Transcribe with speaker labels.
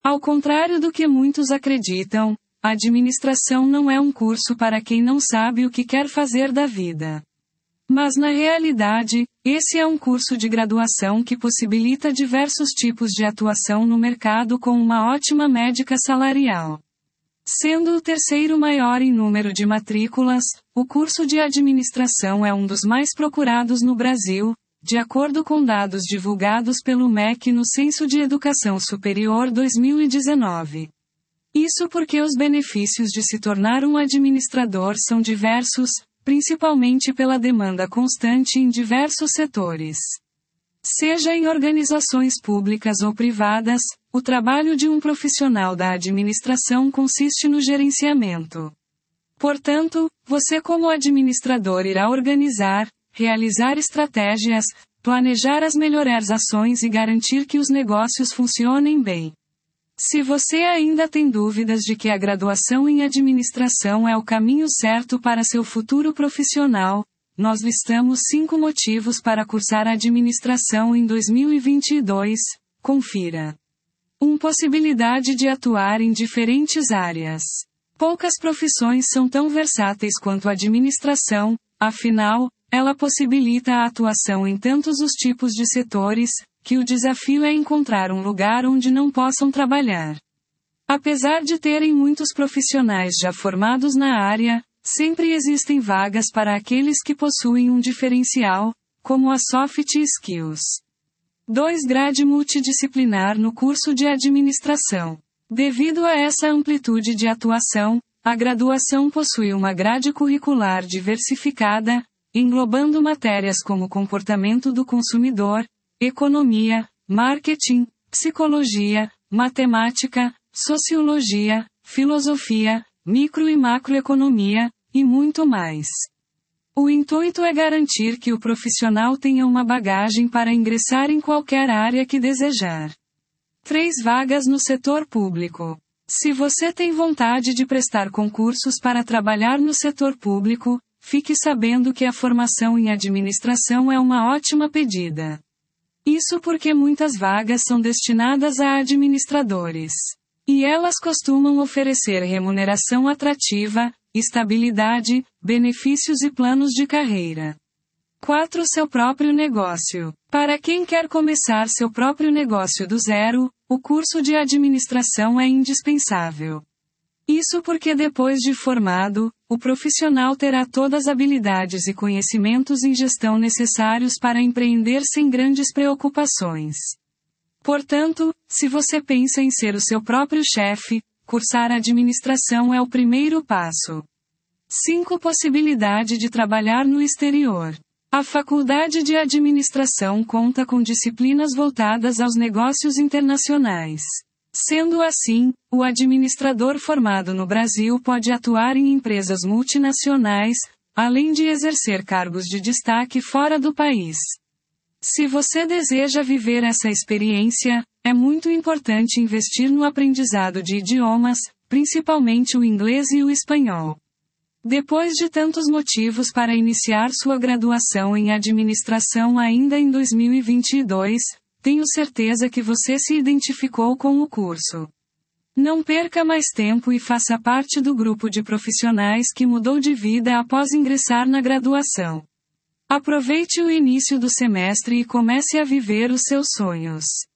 Speaker 1: Ao contrário do que muitos acreditam, a administração não é um curso para quem não sabe o que quer fazer da vida. Mas na realidade, esse é um curso de graduação que possibilita diversos tipos de atuação no mercado com uma ótima média salarial. Sendo o terceiro maior em número de matrículas, o curso de administração é um dos mais procurados no Brasil, de acordo com dados divulgados pelo MEC no Censo de Educação Superior 2019. Isso porque os benefícios de se tornar um administrador são diversos, principalmente pela demanda constante em diversos setores. Seja em organizações públicas ou privadas, o trabalho de um profissional da administração consiste no gerenciamento. Portanto, você como administrador irá organizar, realizar estratégias, planejar as melhores ações e garantir que os negócios funcionem bem. Se você ainda tem dúvidas de que a graduação em administração é o caminho certo para seu futuro profissional, nós listamos 5 motivos para cursar administração em 2022, confira. 1. Possibilidade de atuar em diferentes áreas. Poucas profissões são tão versáteis quanto a administração, afinal, ela possibilita a atuação em tantos os tipos de setores, que o desafio é encontrar um lugar onde não possam trabalhar. Apesar de terem muitos profissionais já formados na área, sempre existem vagas para aqueles que possuem um diferencial, como as soft skills. 2. Grade multidisciplinar no curso de administração. Devido a essa amplitude de atuação, a graduação possui uma grade curricular diversificada, englobando matérias como comportamento do consumidor, economia, marketing, psicologia, matemática, sociologia, filosofia, micro e macroeconomia, e muito mais. O intuito é garantir que o profissional tenha uma bagagem para ingressar em qualquer área que desejar. 3. Vagas no setor público. Se você tem vontade de prestar concursos para trabalhar no setor público, fique sabendo que a formação em administração é uma ótima pedida. Isso porque muitas vagas são destinadas a administradores. E elas costumam oferecer remuneração atrativa, estabilidade, benefícios e planos de carreira. 4. Seu próprio negócio. Para quem quer começar seu próprio negócio do zero, o curso de administração é indispensável. Isso porque depois de formado, o profissional terá todas as habilidades e conhecimentos em gestão necessários para empreender sem grandes preocupações. Portanto, se você pensa em ser o seu próprio chefe, cursar administração é o primeiro passo. 5. Possibilidade de trabalhar no exterior. A Faculdade de Administração conta com disciplinas voltadas aos negócios internacionais. Sendo assim, o administrador formado no Brasil pode atuar em empresas multinacionais, além de exercer cargos de destaque fora do país. Se você deseja viver essa experiência, é muito importante investir no aprendizado de idiomas, principalmente o inglês e o espanhol. Depois de tantos motivos para iniciar sua graduação em administração ainda em 2022, tenho certeza que você se identificou com o curso. Não perca mais tempo e faça parte do grupo de profissionais que mudou de vida após ingressar na graduação. Aproveite o início do semestre e comece a viver os seus sonhos.